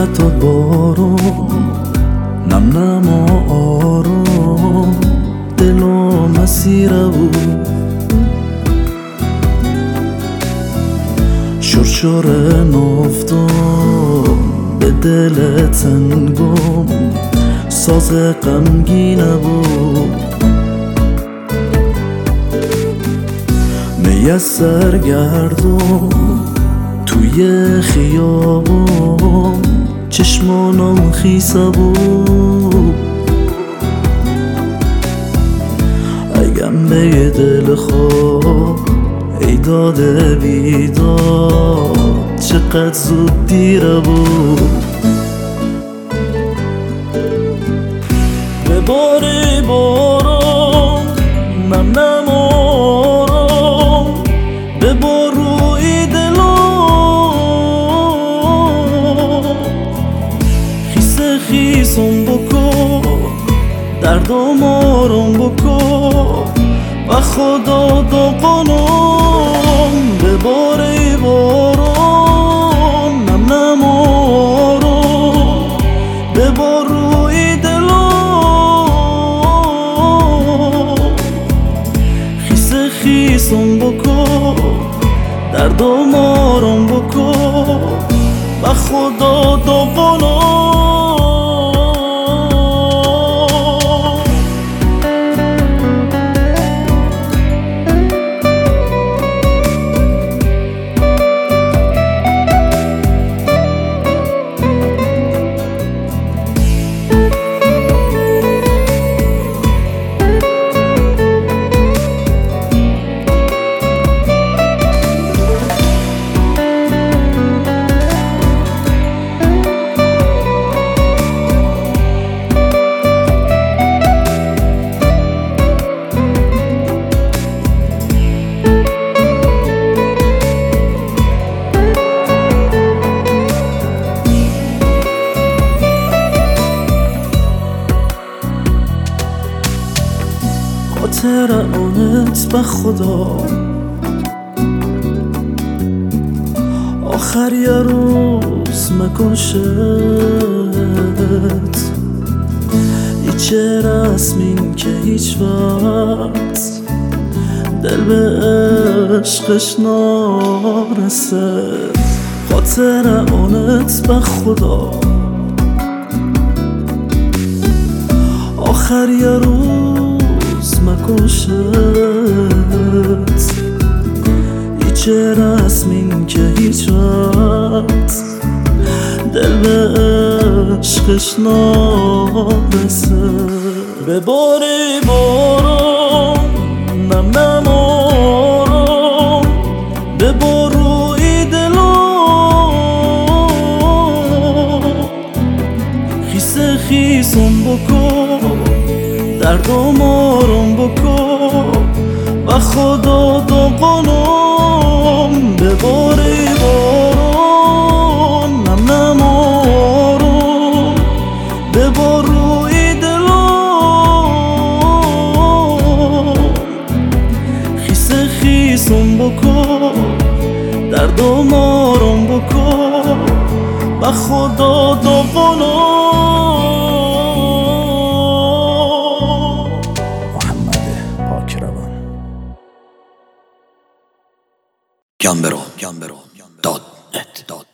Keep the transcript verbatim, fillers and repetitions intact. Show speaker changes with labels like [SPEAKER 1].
[SPEAKER 1] افتاد بارون، نم نم و آروم دل و مسیره بود. شرشور نفتم به دل تنگم ساز غمگینه بود. میسر گردم توی خیابون چشمانم خیسه بود. اگم به دل خواب ای داده بیداد چقدر زود دیره بود. به باری بارم نم نم آرام به بار روی دلم خیسه خیسم بکن دردم آرام بکن و خدا داغانم. به باری بارم نم نم آرام به بار روی دلم خیسه خیسم بکن دردم آرام بکن و خدا داغانم. خاطر آنت به خدا آخر یه روز مکشت هیچ رسمین که هیچ وقت دل به عشقش نارسد. خاطر آنت به خدا آخر یه روز مکشت هیچ رسمین که هیچ وقت دل به عشقش نارسد. به باری بارم نم نم آرام به بار روی دلم خیسه خیسم بکن دردم آرام بکن و خدا داغانم. به باری بارم نم نم آرام به بار روی دلم خیسه خیسم بکن دردم آرام بکن و خدا داغانم.
[SPEAKER 2] گمبرو دات نت